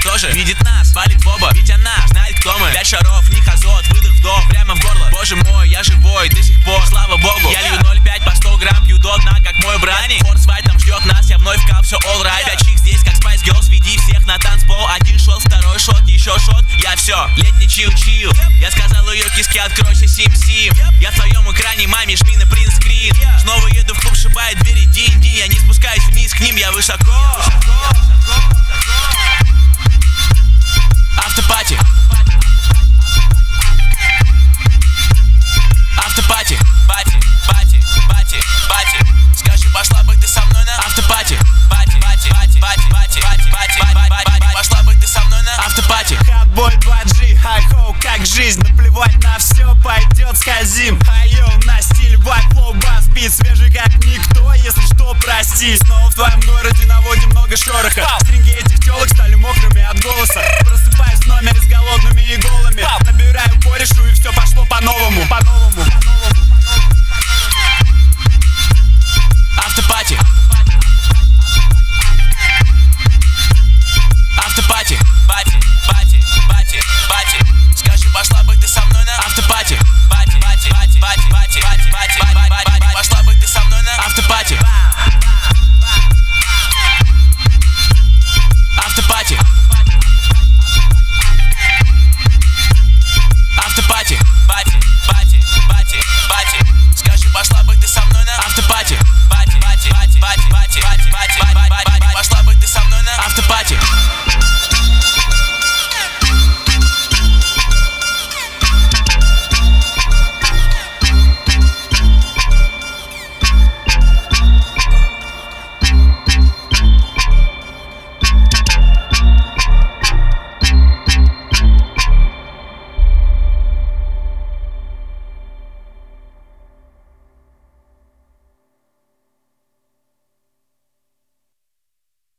тоже видит нас, палит в оба, ведь она знает, кто мы. 5 шаров, них азот, выдох, вдох, прямо в горло. Боже мой, я живой до сих пор, слава богу. Я лью 0,5 по 100 грамм, пью до дна, как мой брат. Форс Вайт там ждет нас, я вновь в кап, все all right. 5 чик здесь, как Spice Girls, веди всех на танцпол. Один шот, второй шот, еще шот, я все, летний чил-чил. Я сказал ее киске, откройся, сим-сим. Я в твоем экране, маме, жми на принтскрин. Снова еду в клуб, шибает двери, динь-динь. Я не спускаюсь вниз к ним, я высоко. Автопати. Автопати. Пати, пати, пати, пати. Скажи, пошла бы ты со мной на автопати. Пати, пати, пати, пати, пати, пати, пати. Пошла бы ты со мной на автопати. Хатбой 2G, хай-хоу, как жизнь. Наплевать на все, пойдет скользим. Хайо, на стиль, вайп, флоу, бас, бит. Свежий как никто, если что, прости. Снова в твоем городе наводим много шороха. Стринги этих телок стали мокрыми от голоса. Просыпаюсь в номере с голодными и голыми. Набираю корешу и все пошло по-новому.